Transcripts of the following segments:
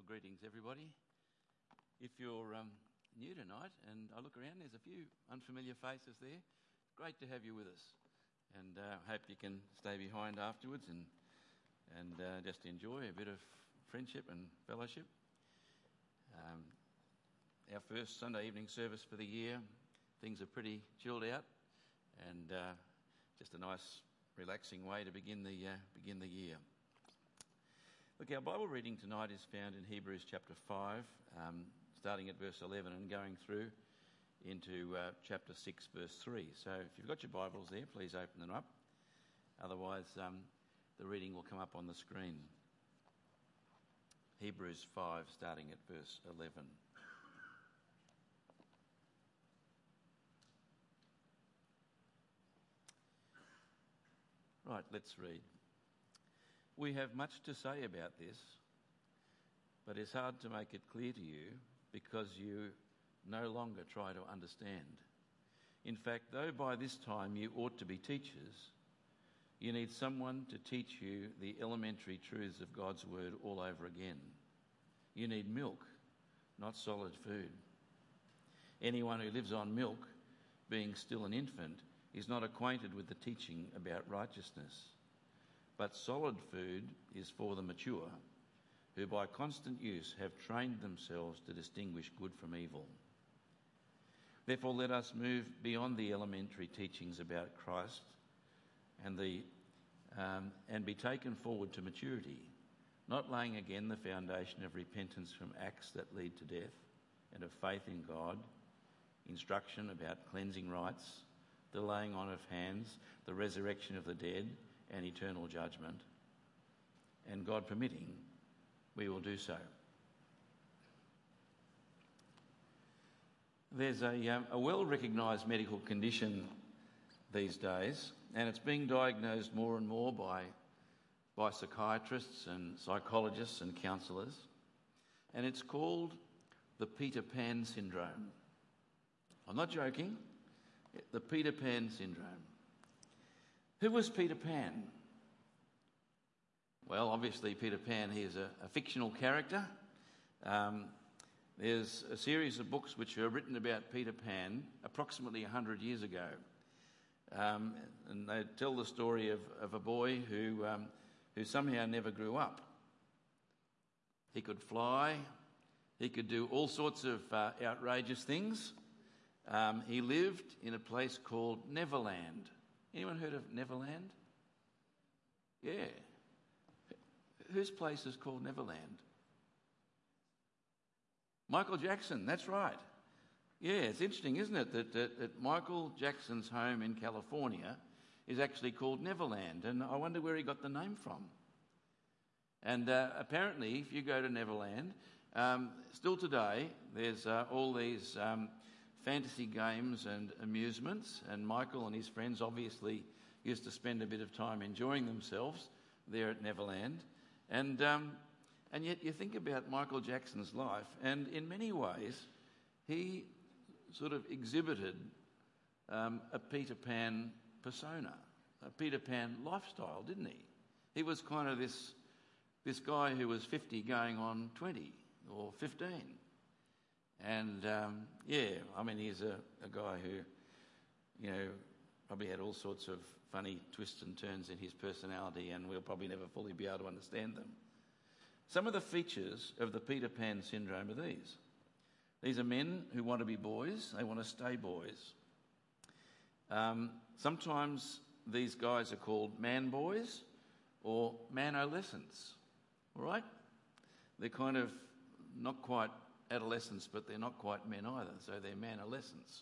Well, greetings everybody. If you're new tonight and I look around, there's a few unfamiliar faces there. Great to have you with us, and hope you can stay behind afterwards and just enjoy a bit of friendship and fellowship. Our first Sunday evening service for the year, things are pretty chilled out, and just a nice relaxing way to begin the year. Look, our Bible reading tonight is found in Hebrews chapter 5, starting at verse 11 and going through into chapter 6, verse 3. So if you've got your Bibles there, please open them up. Otherwise, the reading will come up on the screen. Hebrews 5, starting at verse 11. Right, let's read. We have much to say about this, but it's hard to make it clear to you because you no longer try to understand. In fact, though by this time you ought to be teachers, you need someone to teach you the elementary truths of God's word all over again. You need milk, not solid food. Anyone who lives on milk, being still an infant, is not acquainted with the teaching about righteousness. But solid food is for the mature, who by constant use have trained themselves to distinguish good from evil. Therefore, let us move beyond the elementary teachings about Christ and be taken forward to maturity, not laying again the foundation of repentance from acts that lead to death, and of faith in God, instruction about cleansing rites, the laying on of hands, the resurrection of the dead, and eternal judgment. And God permitting, we will do so. There's a well-recognised medical condition these days, and it's being diagnosed more and more by psychiatrists and psychologists and counsellors, and it's called the Peter Pan syndrome. I'm not joking, the Peter Pan syndrome. Who was Peter Pan? Well, obviously Peter Pan, he is a fictional character. There's a series of books which are written about Peter Pan approximately 100 years ago. And they tell the story of a boy who somehow never grew up. He could fly, he could do all sorts of outrageous things. He lived in a place called Neverland. Anyone heard of Neverland? Yeah. Whose place is called Neverland? Michael Jackson, that's right. Yeah, it's interesting, isn't it, that Michael Jackson's home in California is actually called Neverland, and I wonder where he got the name from. And apparently, if you go to Neverland, still today, there's all these fantasy games and amusements, and Michael and his friends obviously used to spend a bit of time enjoying themselves there at Neverland. And yet you think about Michael Jackson's life, and in many ways he sort of exhibited a Peter Pan persona, a Peter Pan lifestyle, didn't he? He was kind of this guy who was 50 going on 20 or 15. And he's a guy who, probably had all sorts of funny twists and turns in his personality, and we'll probably never fully be able to understand them. Some of the features of the Peter Pan syndrome are these. These are men who want to be boys, they want to stay boys. Sometimes these guys are called man boys or manolescents, all right? They're kind of not quite adolescents, but they're not quite men either, so they're manolescents.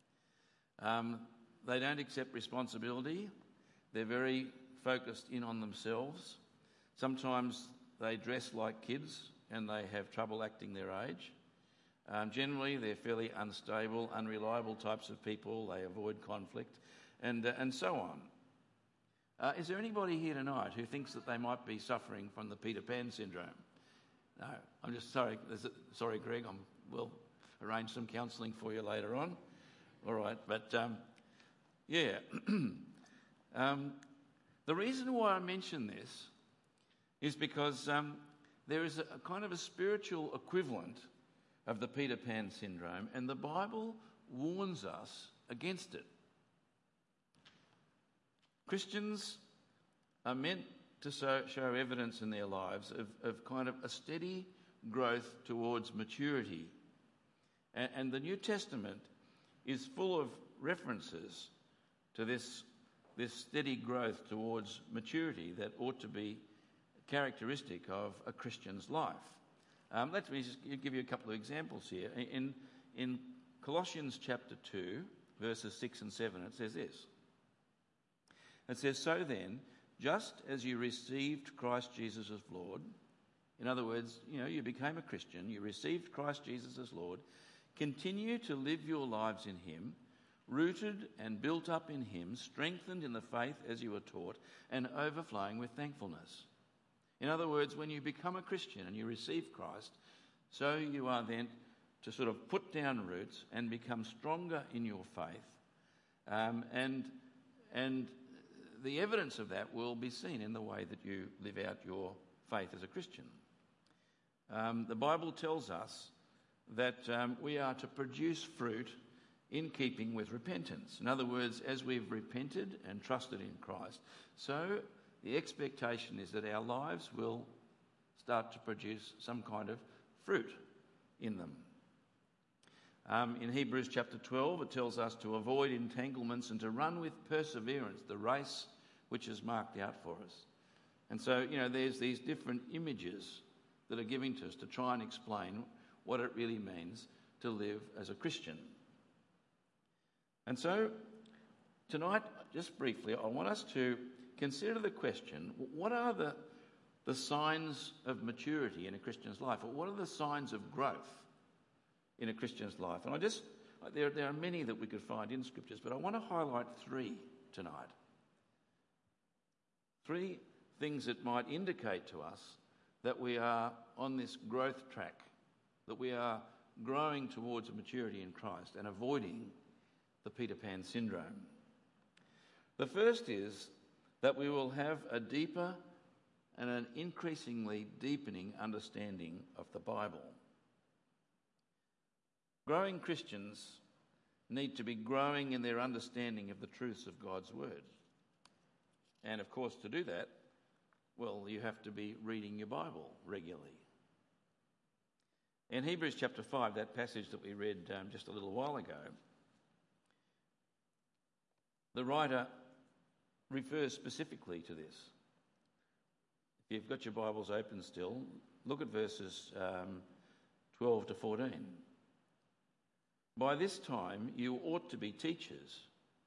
They don't accept responsibility. They're very focused in on themselves. Sometimes they dress like kids and they have trouble acting their age. Generally, they're fairly unstable, unreliable types of people. They avoid conflict and so on. Is there anybody here tonight who thinks that they might be suffering from the Peter Pan syndrome? No, I'm just sorry. Sorry, Greg. We'll arrange some counselling for you later on. All right, but the reason why I mention this is because there is a kind of a spiritual equivalent of the Peter Pan syndrome, and the Bible warns us against it. Christians are meant to show evidence in their lives of kind of a steady growth towards maturity. And the New Testament is full of references to this steady growth towards maturity that ought to be characteristic of a Christian's life. Let me just give you a couple of examples here. In Colossians chapter 2, verses 6 and 7, it says this. It says, "So then, just as you received Christ Jesus as Lord," in other words, you became a Christian, you received Christ Jesus as Lord, "continue to live your lives in him, rooted and built up in him, strengthened in the faith as you were taught, and overflowing with thankfulness." In other words, when you become a Christian and you receive Christ, so you are then to sort of put down roots and become stronger in your faith. And the evidence of that will be seen in the way that you live out your faith as a Christian. The Bible tells us that we are to produce fruit in keeping with repentance. In other words, as we've repented and trusted in Christ, so the expectation is that our lives will start to produce some kind of fruit in them. In Hebrews chapter 12, it tells us to avoid entanglements and to run with perseverance the race which is marked out for us. And so, there's these different images that are given to us to try and explain what it really means to live as a Christian. And so, tonight, just briefly, I want us to consider the question, what are the signs of maturity in a Christian's life? Or what are the signs of growth in a Christian's life? And there are many that we could find in Scriptures, but I want to highlight 3 tonight. 3 things that might indicate to us that we are on this growth track, that we are growing towards maturity in Christ and avoiding the Peter Pan syndrome. The first is that we will have a deeper and an increasingly deepening understanding of the Bible. Growing Christians need to be growing in their understanding of the truths of God's Word. And of course, to do that, well, you have to be reading your Bible regularly. In Hebrews chapter 5, that passage that we read just a little while ago, the writer refers specifically to this. If you've got your Bibles open still, look at verses 12 to 14. "By this time you ought to be teachers,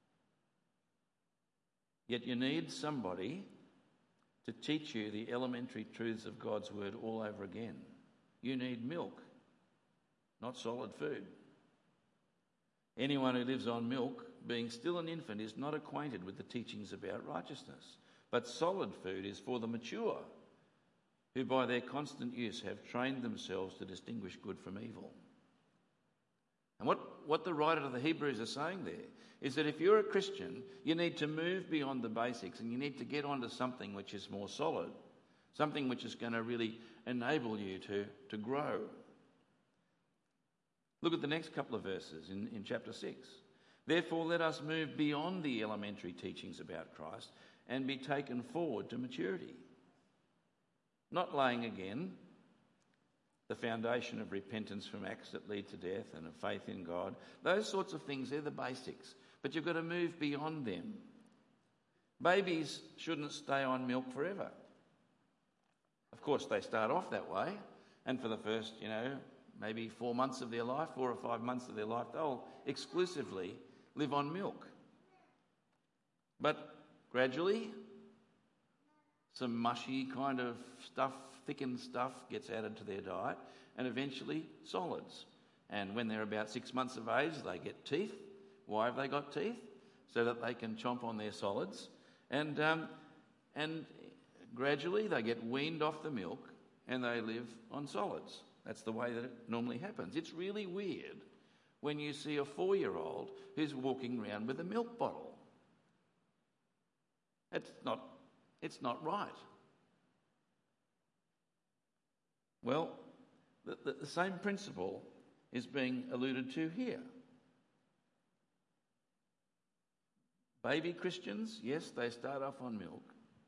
yet you need somebody to teach you the elementary truths of God's Word all over again. You need milk, not solid food. Anyone who lives on milk, being still an infant, is not acquainted with the teachings about righteousness. But solid food is for the mature, who by their constant use have trained themselves to distinguish good from evil." And what the writer of the Hebrews is saying there is that if you're a Christian, you need to move beyond the basics and you need to get onto something which is more solid, something which is going to really enable you to grow. Look at the next couple of verses in chapter 6. "Therefore, let us move beyond the elementary teachings about Christ and be taken forward to maturity, not laying again the foundation of repentance from acts that lead to death and of faith in God." Those sorts of things, they're the basics, but you've got to move beyond them. Babies shouldn't stay on milk forever. Of course, they start off that way, and for the first, maybe 4 months of their life, 4 or 5 months of their life, they'll exclusively live on milk. But gradually, some mushy kind of stuff, thickened stuff, gets added to their diet, and eventually solids. And when they're about 6 months of age, they get teeth. Why have they got teeth? So that they can chomp on their solids. And gradually they get weaned off the milk and they live on solids. That's the way that it normally happens. It's really weird when you see a 4-year-old who's walking around with a milk bottle. It's not right. Well, the same principle is being alluded to here. Baby Christians, yes, they start off on milk,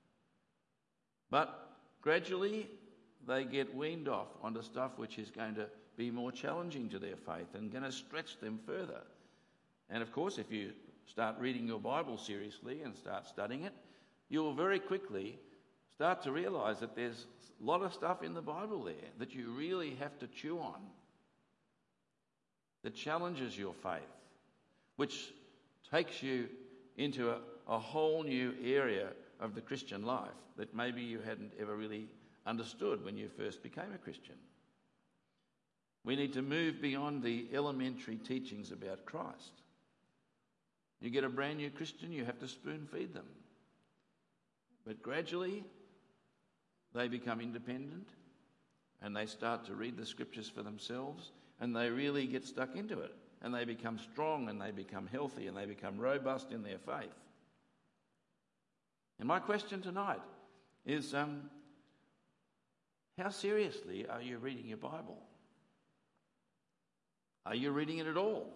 but gradually they get weaned off onto stuff which is going to be more challenging to their faith and going to stretch them further. And of course, if you start reading your Bible seriously and start studying it, you will very quickly start to realise that there's a lot of stuff in the Bible there that you really have to chew on, that challenges your faith, which takes you into a whole new area of the Christian life that maybe you hadn't ever really understood when you first became a Christian. We need to move beyond the elementary teachings about Christ. You get a brand new Christian, you have to spoon feed them. But gradually, they become independent and they start to read the scriptures for themselves and they really get stuck into it and they become strong and they become healthy and they become robust in their faith. And my question tonight is, how seriously are you reading your Bible? Are you reading it at all?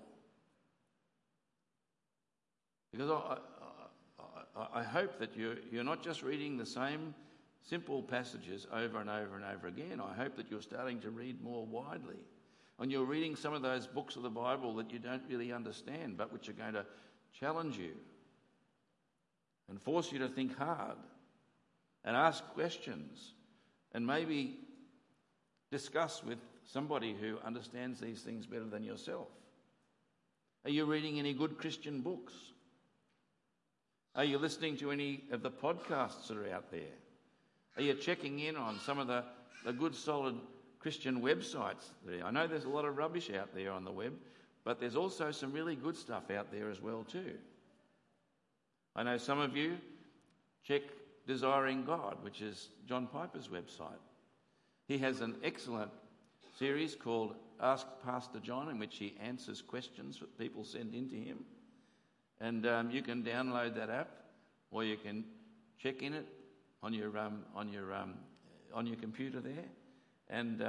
Because I hope that you're not just reading the same simple passages over and over and over again. I hope that you're starting to read more widely. And you're reading some of those books of the Bible that you don't really understand, but which are going to challenge you and force you to think hard and ask questions and maybe discuss with somebody who understands these things better than yourself. Are you reading any good Christian books? Are you listening to any of the podcasts that are out there? Are you checking in on some of the good solid Christian websites there? I know there's a lot of rubbish out there on the web, but there's also some really good stuff out there as well too. I know some of you check Desiring God, which is John Piper's website. He has an excellent series called Ask Pastor John, in which he answers questions that people send in to him. And you can download that app, or you can check in it on your computer there. And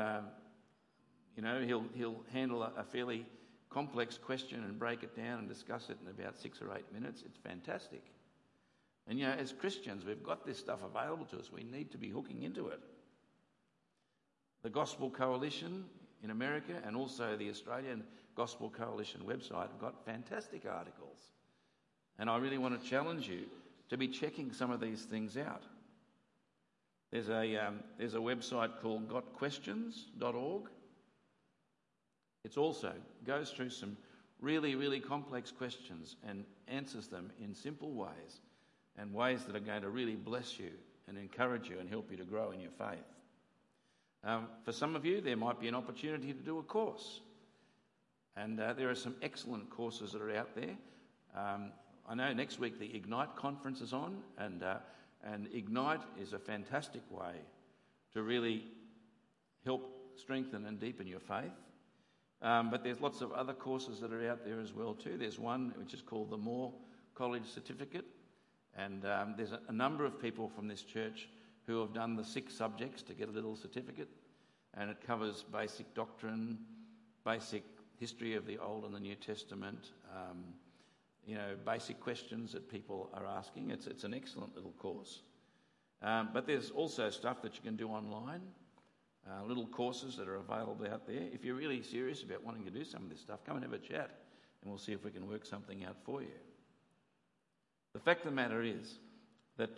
he'll handle a fairly complex question and break it down and discuss it in about 6 or 8 minutes. It's fantastic. And as Christians, we've got this stuff available to us. We need to be hooking into it. The Gospel Coalition in America and also the Australian Gospel Coalition website have got fantastic articles. And I really want to challenge you to be checking some of these things out. There's a website called gotquestions.org. It also goes through some really, really complex questions and answers them in simple ways and ways that are going to really bless you and encourage you and help you to grow in your faith. For some of you, there might be an opportunity to do a course. And there are some excellent courses that are out there. I know next week the Ignite conference is on, and Ignite is a fantastic way to really help strengthen and deepen your faith. But there's lots of other courses that are out there as well too. There's one which is called the Moore College Certificate, and there's a number of people from this church who have done the 6 subjects to get a little certificate, and it covers basic doctrine, basic history of the Old and the New Testament, basic questions that people are asking. It's an excellent little course. But there's also stuff that you can do online, little courses that are available out there. If you're really serious about wanting to do some of this stuff, come and have a chat and we'll see if we can work something out for you. The fact of the matter is that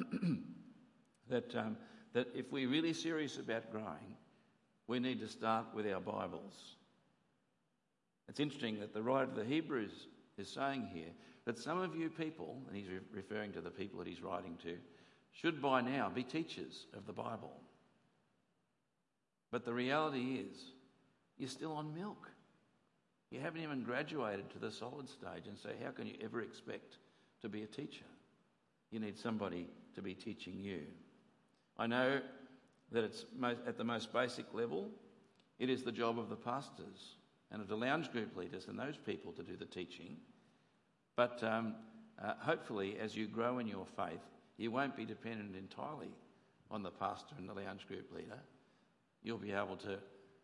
that if we're really serious about growing, we need to start with our Bibles. It's interesting that the writer of the Hebrews is saying here that some of you people, and he's referring to the people that he's writing to, should by now be teachers of the Bible. But the reality is, you're still on milk. You haven't even graduated to the solid stage, and so how can you ever expect to be a teacher? You need somebody to be teaching you. I know that it's at the most basic level, it is the job of the pastors and of the lounge group leaders and those people to do the teaching. But hopefully, as you grow in your faith, you won't be dependent entirely on the pastor and the lounge group leader. you'll be able to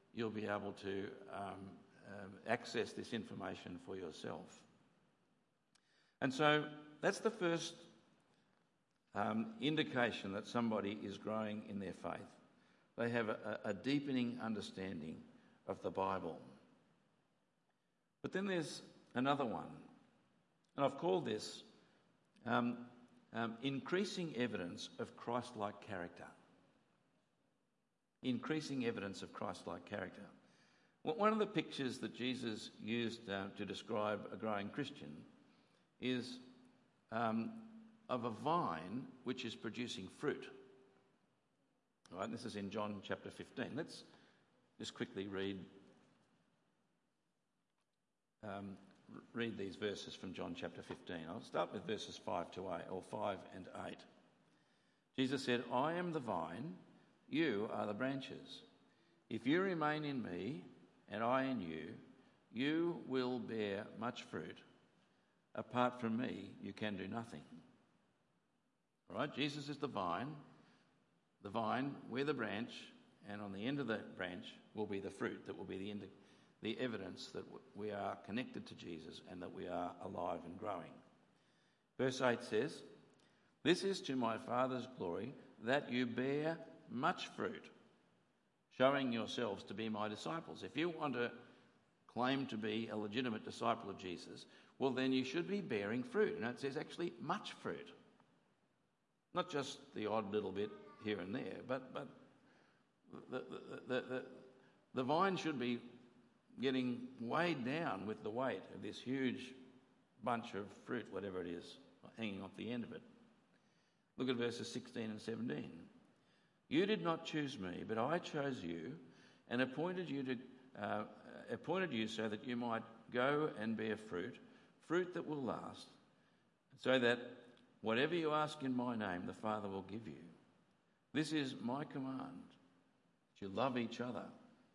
access this information for yourself. And so that's the first indication that somebody is growing in their faith. They have a deepening understanding of the Bible. But then there's another one, and I've called this increasing evidence of Christ-like character. Increasing evidence of Christ-like character. One of the pictures that Jesus used to describe a growing Christian is of a vine which is producing fruit. All right, this is in John chapter 15. Let's just quickly read these verses from John chapter 15. I'll start with verses 5 and 8. Jesus said, "I am the vine, you are the branches. If you remain in me and I in you, you will bear much fruit. Apart from me, you can do nothing." All right, Jesus is the vine, we're the branch, and on the end of the branch will be the fruit that will be the evidence that we are connected to Jesus and that we are alive and growing. Verse 8 says, "This is to my Father's glory, that you bear much fruit, showing yourselves to be my disciples." If you want to claim to be a legitimate disciple of Jesus, well, then you should be bearing fruit. And it says actually much fruit. Not just the odd little bit here and there, but the vine should be getting weighed down with the weight of this huge bunch of fruit, whatever it is, hanging off the end of it. Look at verses 16 and 17. "You did not choose me, but I chose you and appointed you so that you might go and bear fruit that will last, so that whatever you ask in my name, the Father will give you. This is my command, that you love each other."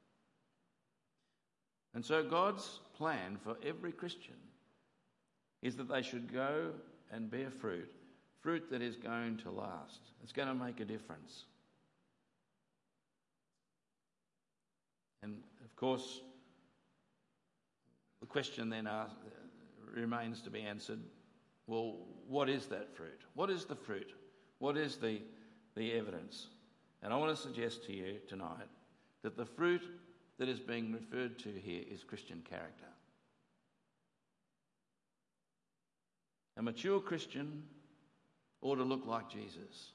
And so God's plan for every Christian is that they should go and bear fruit that is going to last. It's going to make a difference. And of course, the question then remains to be answered, well, what is that fruit? What is the fruit? What is the evidence? And I want to suggest to you tonight that the fruit that is being referred to here is Christian character. A mature Christian ought to look like Jesus.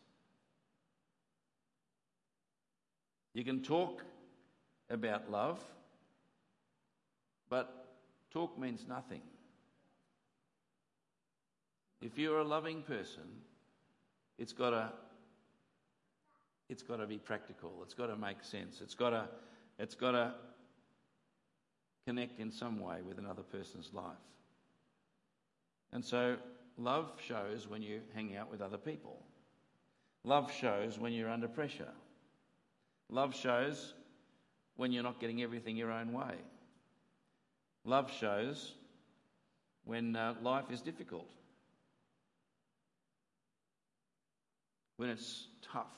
You can talk about love, but talk means nothing. If you're a loving person, it's got to be practical. It's got to make sense. It's got to connect in some way with another person's life. And so love shows when you hang out with other people. Love shows when you're under pressure. Love shows when you're not getting everything your own way. Love shows when life is difficult, when it's tough.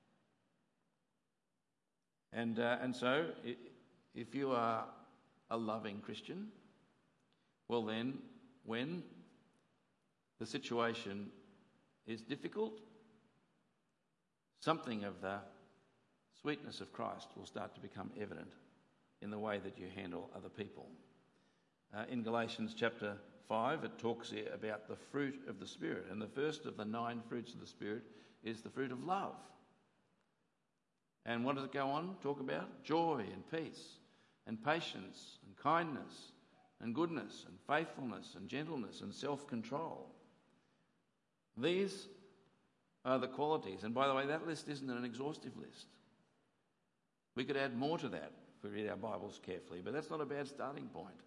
And so if you are a loving Christian, well then, when the situation is difficult, something of the sweetness of Christ will start to become evident in the way that you handle other people. In Galatians chapter 5, it talks here about the fruit of the Spirit. And the first of the 9 fruits of the Spirit is the fruit of love. And what does it go on? Talk about joy and peace and patience and kindness and goodness and faithfulness and gentleness and self-control. These are the qualities. And by the way, that list isn't an exhaustive list. We could add more to that if we read our Bibles carefully, but that's not a bad starting point.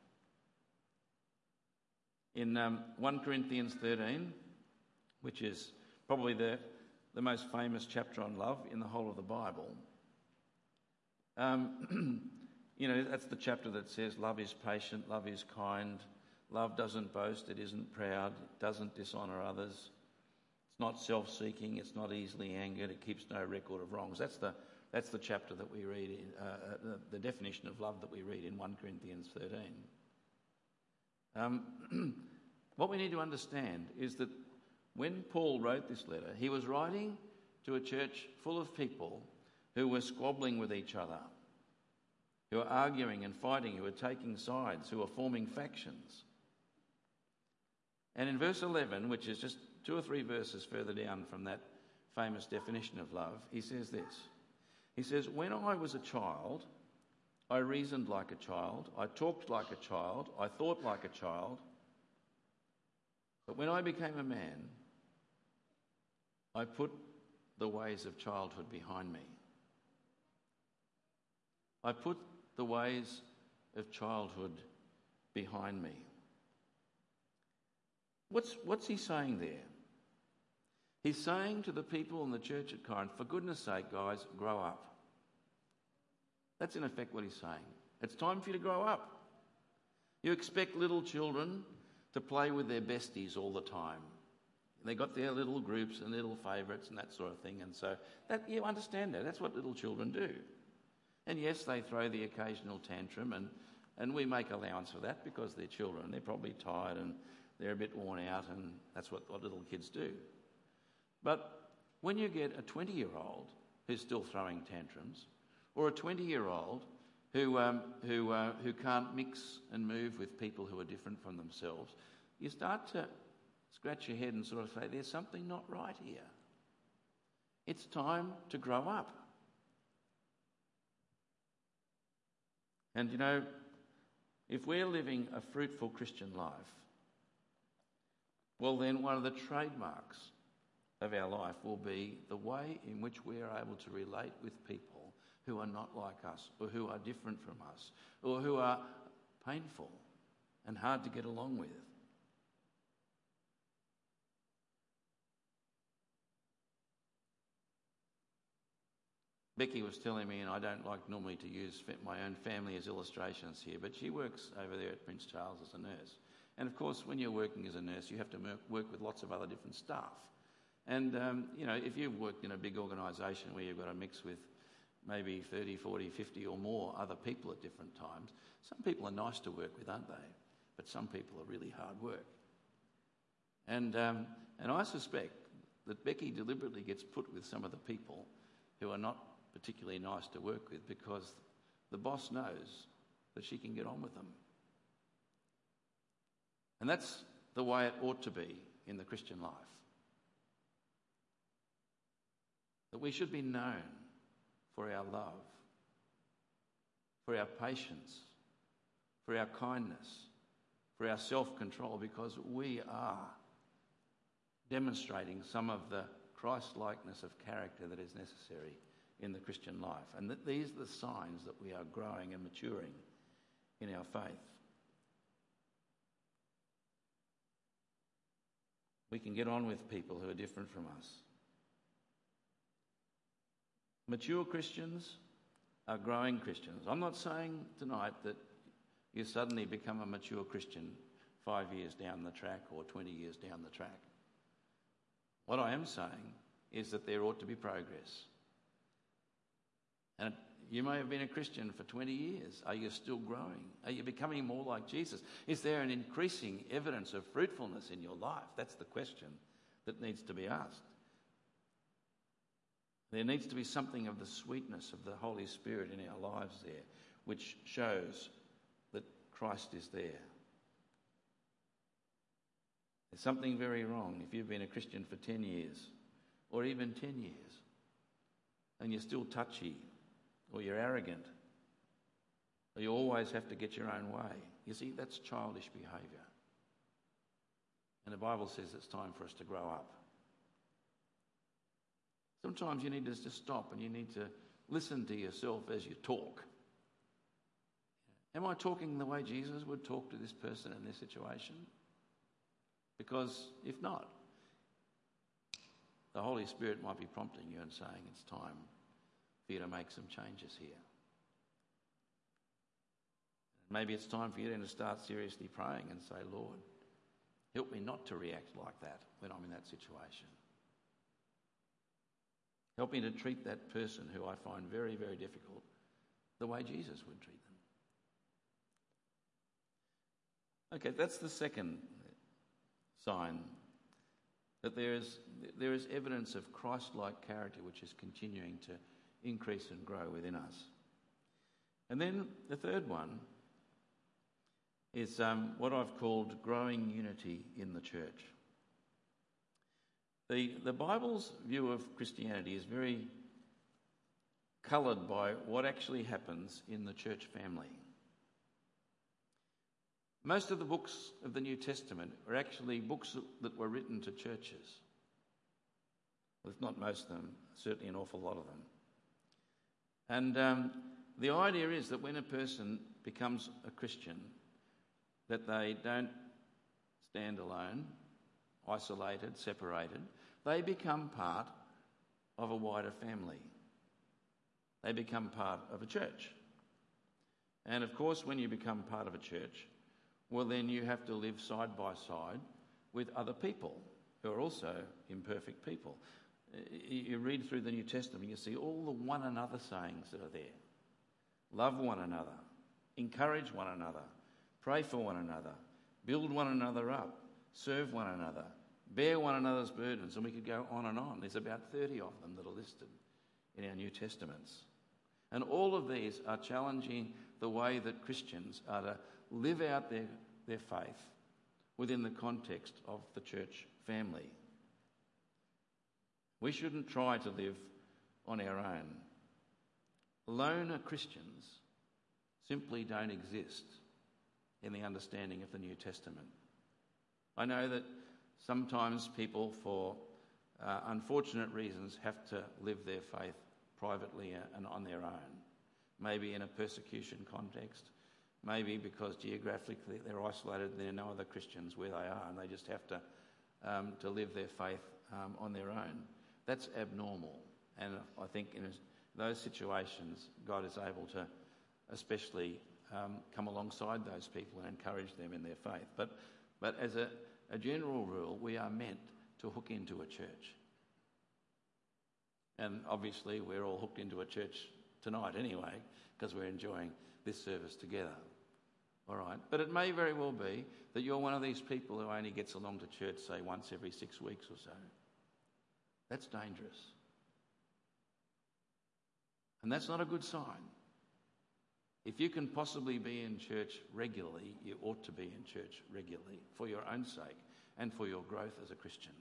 In 1 Corinthians 13, which is probably the most famous chapter on love in the whole of the Bible, that's the chapter that says love is patient, love is kind, love doesn't boast, it isn't proud, it doesn't dishonour others, it's not self-seeking, it's not easily angered, it keeps no record of wrongs. That's the That's the chapter that we read in, the definition of love that we read in 1 Corinthians 13. What we need to understand is that when Paul wrote this letter, he was writing to a church full of people who were squabbling with each other, who were arguing and fighting, who were taking sides, who were forming factions. And in verse 11, which is just 2 or 3 verses further down from that famous definition of love, he says this. He says, "When I was a child, I reasoned like a child, I talked like a child, I thought like a child. But when I became a man, I put the ways of childhood behind me." I put the ways of childhood behind me. What's he saying there? He's saying to the people in the church at Corinth, for goodness sake, guys, grow up. That's in effect what he's saying. It's time for you to grow up. You expect little children to play with their besties all the time. They got their little groups and little favourites and that sort of thing. And so that you understand that. That's what little children do. And yes, they throw the occasional tantrum and we make allowance for that because they're children. They're probably tired and they're a bit worn out, and that's what little kids do. But when you get a 20-year-old who's still throwing tantrums, or a 20-year-old who can't mix and move with people who are different from themselves, you start to scratch your head and sort of say, there's something not right here. It's time to grow up. And you know, if we're living a fruitful Christian life, well then one of the trademarks of our life will be the way in which we are able to relate with people who are not like us, or who are different from us, or who are painful and hard to get along with. Becky was telling me, and I don't like normally to use my own family as illustrations here, but she works over there at Prince Charles as a nurse. And of course, when you're working as a nurse, you have to work with lots of other different staff. And, you know, if you've worked in a big organisation where you've got to mix with maybe 30, 40, 50 or more other people at different times, some people are nice to work with, aren't they? But some people are really hard work. And I suspect that Becky deliberately gets put with some of the people who are not particularly nice to work with because the boss knows that she can get on with them. And that's the way it ought to be in the Christian life. That we should be known for our love, for our patience, for our kindness, for our self-control, because we are demonstrating some of the Christ-likeness of character that is necessary in the Christian life. And that these are the signs that we are growing and maturing in our faith. We can get on with people who are different from us. Mature Christians are growing Christians. I'm not saying tonight that you suddenly become a mature Christian 5 years down the track or 20 years down the track. What I am saying is that there ought to be progress. And you may have been a Christian for 20 years. Are you still growing? Are you becoming more like Jesus? Is there an increasing evidence of fruitfulness in your life? That's the question that needs to be asked. There needs to be something of the sweetness of the Holy Spirit in our lives there, which shows that Christ is there. There's something very wrong if you've been a Christian for 10 years, or even 10 years, and you're still touchy, or you're arrogant, or you always have to get your own way. You see, that's childish behaviour. And the Bible says it's time for us to grow up. Sometimes you need to just stop and you need to listen to yourself as you talk. Am I talking the way Jesus would talk to this person in this situation? Because if not, the Holy Spirit might be prompting you and saying it's time for you to make some changes here. Maybe it's time for you then to start seriously praying and say, Lord, help me not to react like that when I'm in that situation. Help me to treat that person who I find very, very difficult the way Jesus would treat them. Okay, that's the second sign, that there is evidence of Christ-like character which is continuing to increase and grow within us. And then the third one is what I've called growing unity in the church. The Bible's view of Christianity is very coloured by what actually happens in the church family. Most of the books of the New Testament are actually books that were written to churches. Well, if not most of them, certainly an awful lot of them. And the idea is that when a person becomes a Christian, that they don't stand alone, isolated, separated. They become part of a wider family. They become part of a church. And of course, when you become part of a church, well, then you have to live side by side with other people who are also imperfect people. You read through the New Testament, you see all the one another sayings that are there. Love one another, encourage one another, pray for one another, build one another up, serve one another, bear one another's burdens, and we could go on and on. There's about 30 of them that are listed in our New Testaments. And all of these are challenging the way that Christians are to live out their faith within the context of the church family. We shouldn't try to live on our own. Loner Christians simply don't exist in the understanding of the New Testament. I know that sometimes people, for unfortunate reasons, have to live their faith privately and on their own. Maybe in a persecution context, maybe because geographically they're isolated and there are no other Christians where they are, and they just have to live their faith on their own. That's abnormal, and I think in those situations, God is able to especially come alongside those people and encourage them in their faith. But as a general rule, we are meant to hook into a church. And obviously we're all hooked into a church tonight anyway, because we're enjoying this service together. All right? But it may very well be that you're one of these people who only gets along to church, say, once every 6 weeks or so. That's dangerous. And that's not a good sign. If you can possibly be in church regularly, you ought to be in church regularly for your own sake and for your growth as a Christian.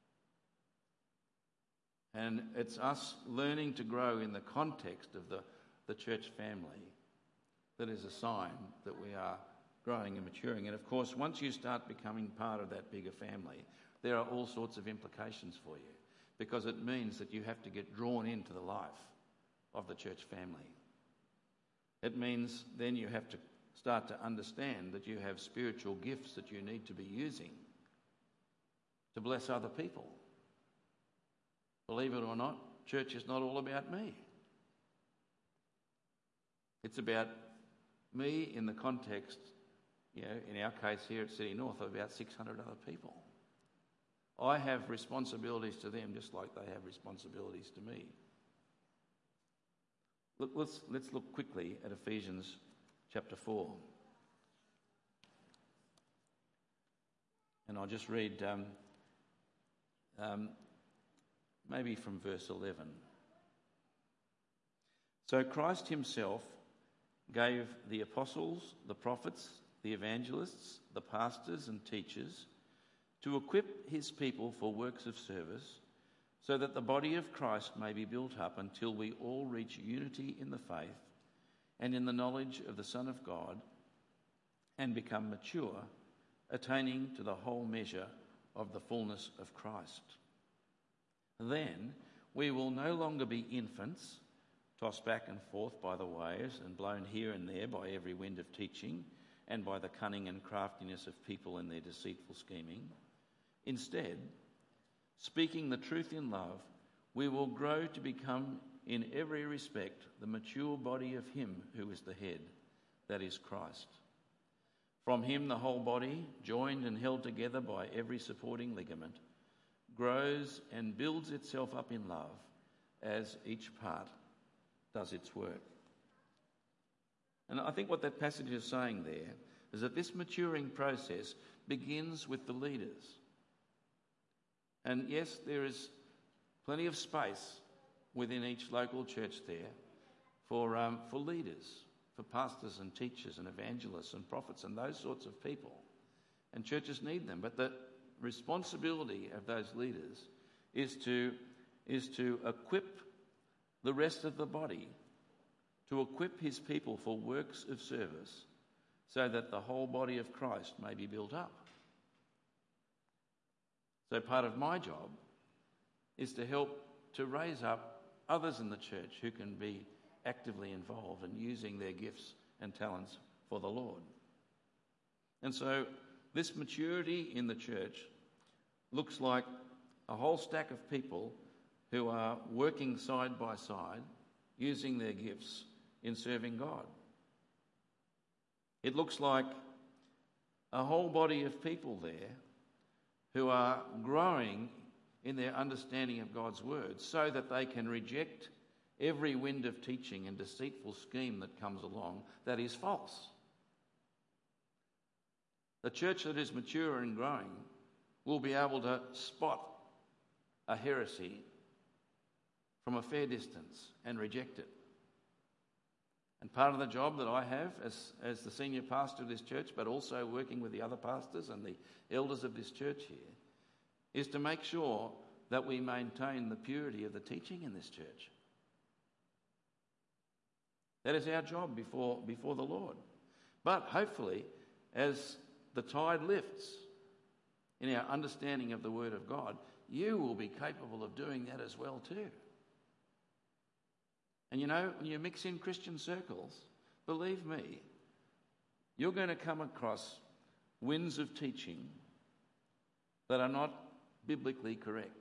And it's us learning to grow in the context of the church family that is a sign that we are growing and maturing. And of course, once you start becoming part of that bigger family, there are all sorts of implications for you, because it means that you have to get drawn into the life of the church family. It means then you have to start to understand that you have spiritual gifts that you need to be using to bless other people. Believe it or not, church is not all about me. It's about me in the context, in our case here at City North, of about 600 other people. I have responsibilities to them just like they have responsibilities to me. Let's look quickly at Ephesians chapter 4. And I'll just read maybe from verse 11. So Christ himself gave the apostles, the prophets, the evangelists, the pastors and teachers to equip his people for works of service, so that the body of Christ may be built up until we all reach unity in the faith and in the knowledge of the Son of God, and become mature, attaining to the whole measure of the fullness of Christ. Then we will no longer be infants, tossed back and forth by the waves and blown here and there by every wind of teaching and by the cunning and craftiness of people in their deceitful scheming. Instead, speaking the truth in love, we will grow to become in every respect the mature body of him who is the head, that is Christ. From him the whole body, joined and held together by every supporting ligament, grows and builds itself up in love as each part does its work. And I think what that passage is saying there is that this maturing process begins with the leaders. And yes, there is plenty of space within each local church there for leaders, for pastors and teachers and evangelists and prophets and those sorts of people. And churches need them. But the responsibility of those leaders is to equip the rest of the body, to equip his people for works of service, so that the whole body of Christ may be built up. So part of my job is to help to raise up others in the church who can be actively involved in using their gifts and talents for the Lord. And so this maturity in the church looks like a whole stack of people who are working side by side, using their gifts in serving God. It looks like a whole body of people there who are growing in their understanding of God's word so that they can reject every wind of teaching and deceitful scheme that comes along that is false. The church that is mature and growing will be able to spot a heresy from a fair distance and reject it. And part of the job that I have as the senior pastor of this church, but also working with the other pastors and the elders of this church here, is to make sure that we maintain the purity of the teaching in this church. That is our job before the Lord. But hopefully, as the tide lifts in our understanding of the Word of God, you will be capable of doing that as well too. And you know, when you mix in Christian circles, believe me, you're going to come across winds of teaching that are not biblically correct.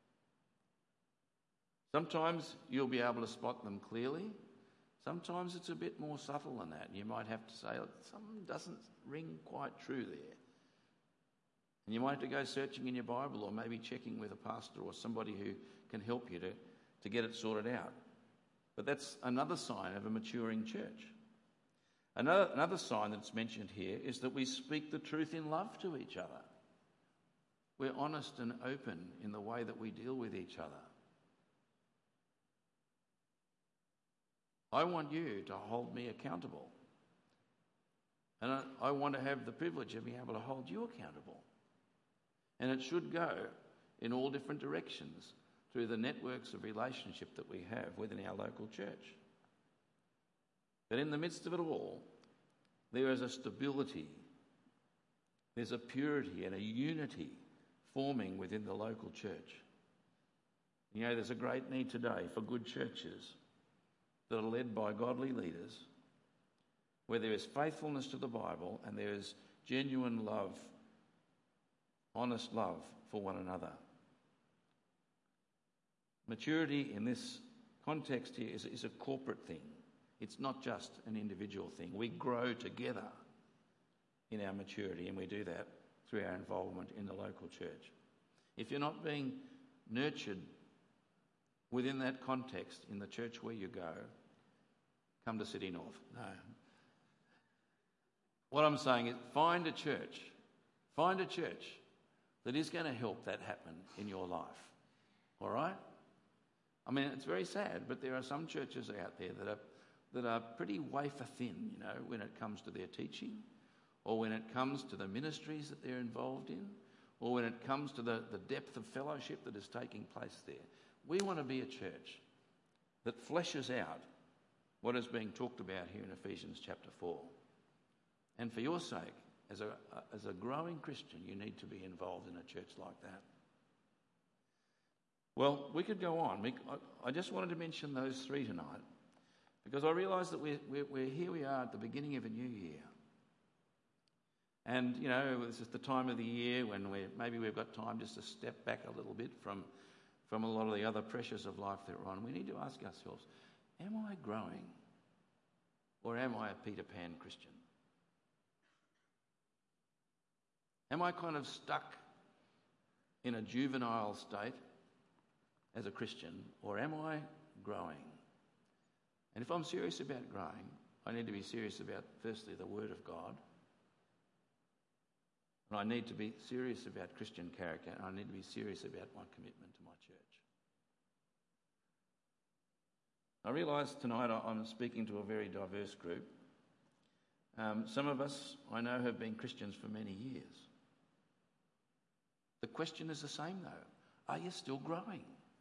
Sometimes you'll be able to spot them clearly. Sometimes it's a bit more subtle than that. You might have to say, something doesn't ring quite true there. And you might have to go searching in your Bible or maybe checking with a pastor or somebody who can help you to get it sorted out. But that's another sign of a maturing church. Another sign that's mentioned here is that we speak the truth in love to each other. We're honest and open in the way that we deal with each other. I want you to hold me accountable. And I want to have the privilege of being able to hold you accountable. And it should go in all different directions through the networks of relationship that we have within our local church. But in the midst of it all, there is a stability, there's a purity and a unity forming within the local church. You know, there's a great need today for good churches that are led by godly leaders, where there is faithfulness to the Bible and there is genuine love, honest love for one another. Maturity in this context here is a corporate thing. It's not just an individual thing. We grow together in our maturity, and we do that through our involvement in the local church. If you're not being nurtured within that context in the church where you go, come to City North. No. What I'm saying is find a church that is going to help that happen in your life. All right? I mean, it's very sad, but there are some churches out there that are pretty wafer thin, you know, when it comes to their teaching, or when it comes to the ministries that they're involved in, or when it comes to the depth of fellowship that is taking place there. We want to be a church that fleshes out what is being talked about here in Ephesians chapter 4. And for your sake, as a growing Christian, you need to be involved in a church like that. Well, we could go on. I just wanted to mention those three tonight because I realise that we're here we are at the beginning of a new year. And, you know, this is the time of the year when we've got time just to step back a little bit from a lot of the other pressures of life that we're on. We need to ask ourselves, am I growing or am I a Peter Pan Christian? Am I kind of stuck in a juvenile state as a Christian, or am I growing? And if I'm serious about growing, I need to be serious about, firstly, the Word of God. And I need to be serious about Christian character, and I need to be serious about my commitment to my church. I realise tonight I'm speaking to a very diverse group. Some of us, I know, have been Christians for many years. The question is the same, though. Are you still growing?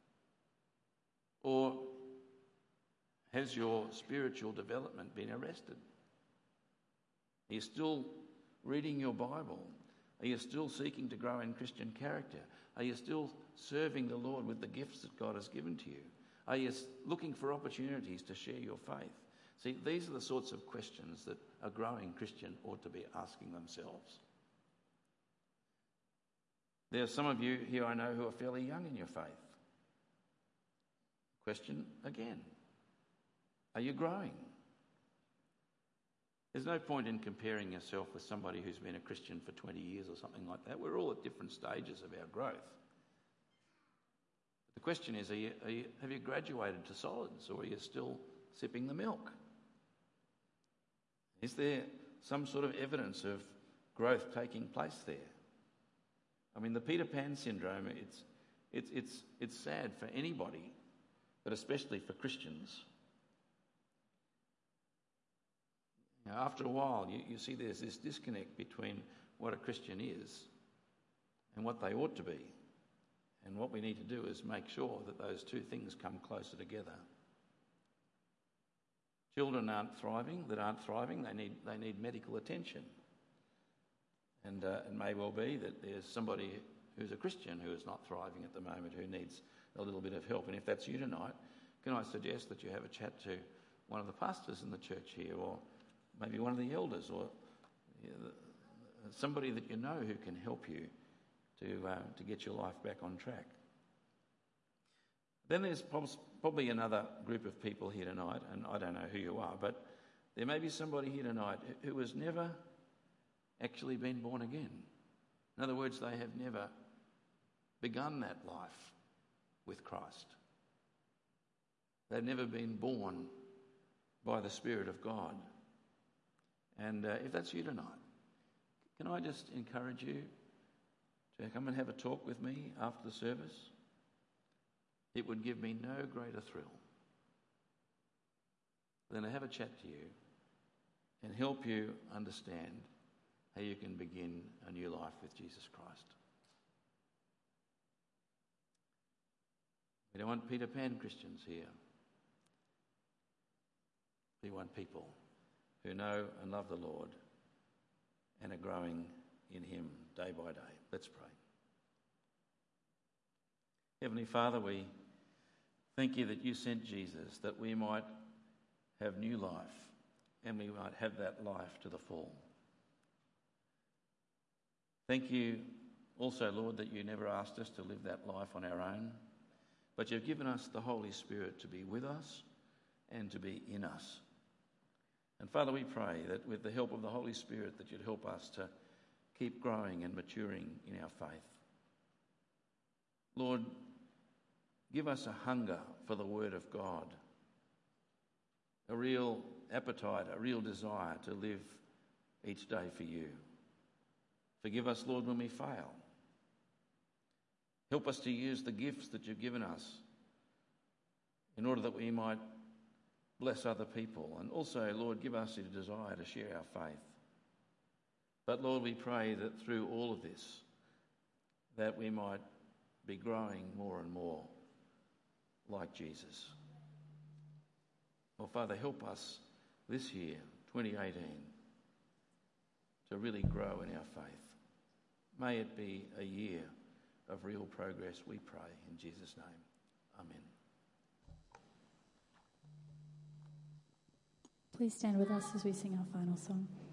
Or has your spiritual development been arrested? Are you still reading your Bible? Are you still seeking to grow in Christian character? Are you still serving the Lord with the gifts that God has given to you? Are you looking for opportunities to share your faith? See, these are the sorts of questions that a growing Christian ought to be asking themselves. There are some of you here I know who are fairly young in your faith. Question again, are you growing? There's no point in comparing yourself with somebody who's been a Christian for 20 years or something like that. We're all at different stages of our growth. The question is, have you graduated to solids, or are you still sipping the milk? Is there some sort of evidence of growth taking place there? I mean, the Peter Pan syndrome, it's sad for anybody, but especially for Christians. You know, after a while, you see there's this disconnect between what a Christian is and what they ought to be. And what we need to do is make sure that those two things come closer together. Children that aren't thriving, they need medical attention. And it may well be that there's somebody who's a Christian who is not thriving at the moment, who needs a little bit of help. And if that's you tonight, can I suggest that you have a chat to one of the pastors in the church here, or maybe one of the elders, or somebody that you know who can help you to get your life back on track. Then there's probably another group of people here tonight, and I don't know who you are, but there may be somebody here tonight who has never actually been born again. In other words, they have never begun that life with Christ. They've never been born by the Spirit of God. And if that's you tonight, can I just encourage you to come and have a talk with me after the service? It would give me no greater thrill than to have a chat to you and help you understand how you can begin a new life with Jesus Christ. We don't want Peter Pan Christians here. We want people who know and love the Lord and are growing in Him day by day. Let's pray. Heavenly Father, we thank you that you sent Jesus, that we might have new life and we might have that life to the full. Thank you also, Lord, that you never asked us to live that life on our own, but you've given us the Holy Spirit to be with us and to be in us. And Father, we pray that with the help of the Holy Spirit that you'd help us to keep growing and maturing in our faith. Lord, give us a hunger for the Word of God, a real appetite, a real desire to live each day for you. Forgive us, Lord, when we fail. Help us to use the gifts that you've given us in order that we might bless other people. And also, Lord, give us a desire to share our faith. But Lord, we pray that through all of this, that we might be growing more and more like Jesus. Well, Father, help us this year, 2018, to really grow in our faith. May it be a year of real progress, we pray, in Jesus' name. Amen. Please stand with us as we sing our final song.